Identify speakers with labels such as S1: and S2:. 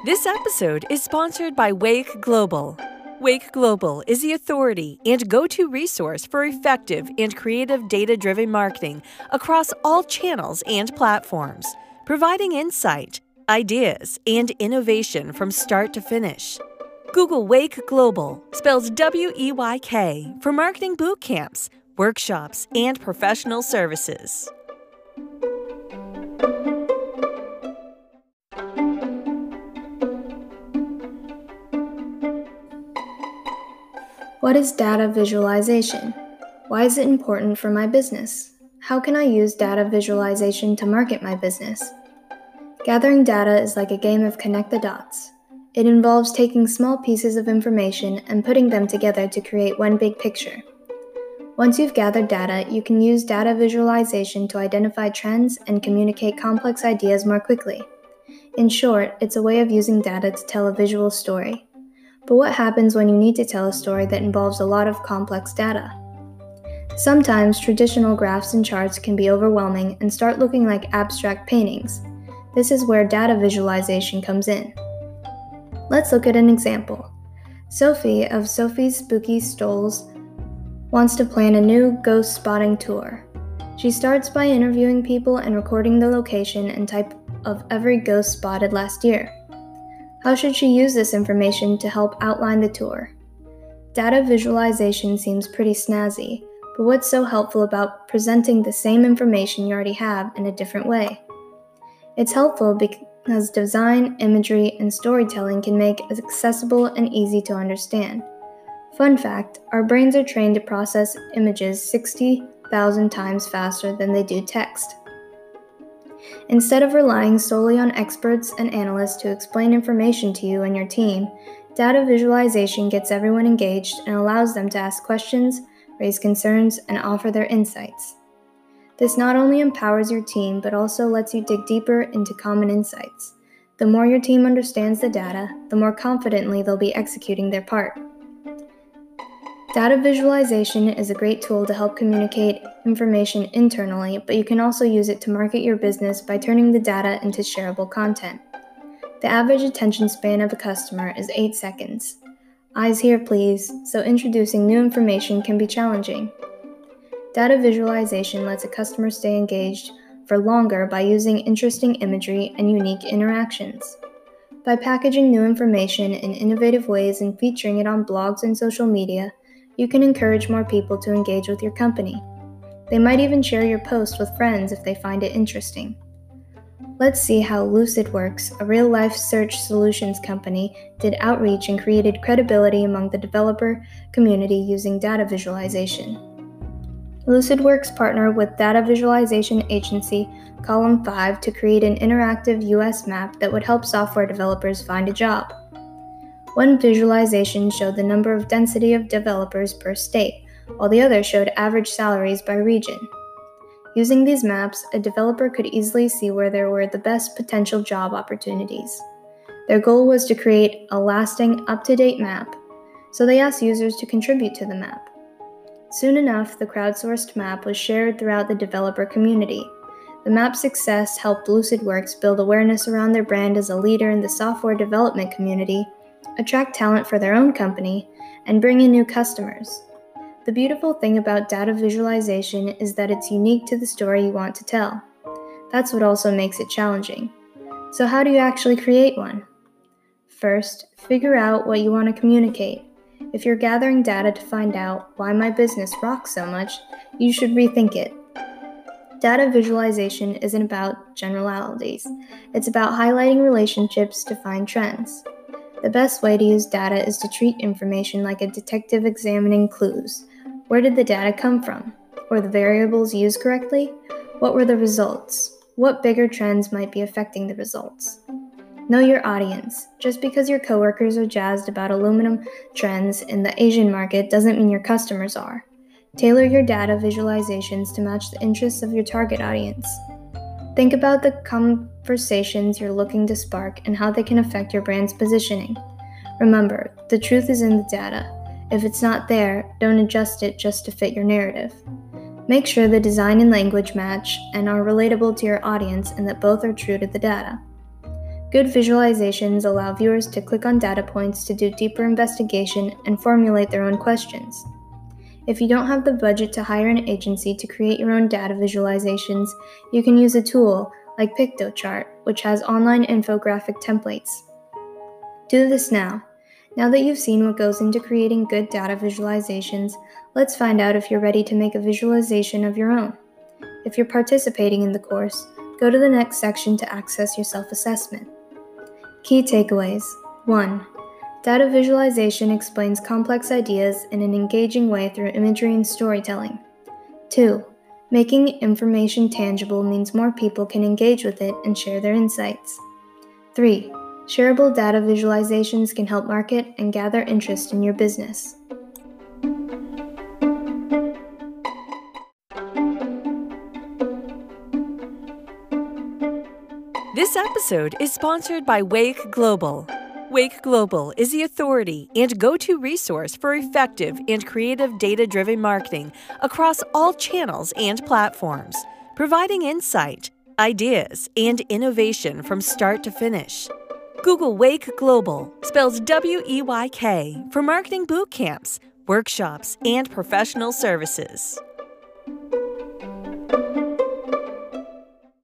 S1: This episode is sponsored by Wake Global. Wake Global is the authority and go-to resource for effective and creative data-driven marketing across all channels and platforms, providing insight, ideas, and innovation from start to finish. Google Wake Global, spells W-E-Y-K, for marketing boot camps, workshops, and professional services.
S2: What is data visualization? Why is it important for my business? How can I use data visualization to market my business? Gathering data is like a game of connect the dots. It involves taking small pieces of information and putting them together to create one big picture. Once you've gathered data, you can use data visualization to identify trends and communicate complex ideas more quickly. In short, it's a way of using data to tell a visual story. But what happens when you need to tell a story that involves a lot of complex data? Sometimes traditional graphs and charts can be overwhelming and start looking like abstract paintings. This is where data visualization comes in. Let's look at an example. Sophie of Sophie's Spooky Stoles wants to plan a new ghost spotting tour. She starts by interviewing people and recording the location and type of every ghost spotted last year. How should she use this information to help outline the tour? Data visualization seems pretty snazzy, but what's so helpful about presenting the same information you already have in a different way? It's helpful because design, imagery, and storytelling can make it accessible and easy to understand. Fun fact, our brains are trained to process images 60,000 times faster than they do text. Instead of relying solely on experts and analysts to explain information to you and your team, data visualization gets everyone engaged and allows them to ask questions, raise concerns, and offer their insights. This not only empowers your team, but also lets you dig deeper into common insights. The more your team understands the data, the more confidently they'll be executing their part. Data visualization is a great tool to help communicate information internally, but you can also use it to market your business by turning the data into shareable content. The average attention span of a customer is 8 seconds. Eyes here, please, so introducing new information can be challenging. Data visualization lets a customer stay engaged for longer by using interesting imagery and unique interactions. By packaging new information in innovative ways and featuring it on blogs and social media, you can encourage more people to engage with your company. They might even share your post with friends if they find it interesting. Let's see how Lucidworks, a real-life search solutions company, did outreach and created credibility among the developer community using data visualization. Lucidworks partnered with data visualization agency Column 5 to create an interactive US map that would help software developers find a job. One visualization showed the number of density of developers per state, while the other showed average salaries by region. Using these maps, a developer could easily see where there were the best potential job opportunities. Their goal was to create a lasting, up-to-date map, so they asked users to contribute to the map. Soon enough, the crowdsourced map was shared throughout the developer community. The map's success helped Lucidworks build awareness around their brand as a leader in the software development community, attract talent for their own company, and bring in new customers. The beautiful thing about data visualization is that it's unique to the story you want to tell. That's what also makes it challenging. So how do you actually create one? First, figure out what you want to communicate. If you're gathering data to find out why my business rocks so much, you should rethink it. Data visualization isn't about generalities. It's about highlighting relationships to find trends. The best way to use data is to treat information like a detective examining clues. Where did the data come from? Were the variables used correctly? What were the results? What bigger trends might be affecting the results? Know your audience. Just because your coworkers are jazzed about aluminum trends in the Asian market doesn't mean your customers are. Tailor your data visualizations to match the interests of your target audience. Think about the conversations you're looking to spark and how they can affect your brand's positioning. Remember, the truth is in the data. If it's not there, don't adjust it just to fit your narrative. Make sure the design and language match and are relatable to your audience and that both are true to the data. Good visualizations allow viewers to click on data points to do deeper investigation and formulate their own questions. If you don't have the budget to hire an agency to create your own data visualizations, you can use a tool like Piktochart, which has online infographic templates. Do this now. Now that you've seen what goes into creating good data visualizations, let's find out if you're ready to make a visualization of your own. If you're participating in the course, go to the next section to access your self-assessment. Key takeaways. 1. Data visualization explains complex ideas in an engaging way through imagery and storytelling. 2. Making information tangible means more people can engage with it and share their insights. 3. Shareable data visualizations can help market and gather interest in your business.
S1: This episode is sponsored by Wake Global. Wake Global is the authority and go-to resource for effective and creative data-driven marketing across all channels and platforms, providing insight, ideas, and innovation from start to finish. Google Wake Global, spells W-E-Y-K, for marketing boot camps, workshops, and professional services.